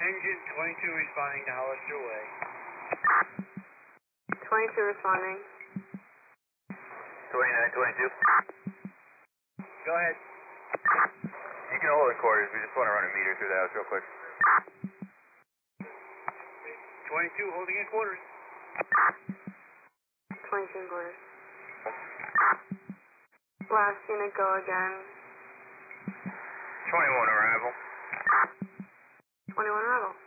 Engine 22 responding to Hollister Way. 22 responding. 2922. Go ahead. You can hold in quarters, we just want to run a meter through the house real quick. 22 holding in quarters. 22 in quarters. Last unit, go again. 21 arrival. 21 arrival.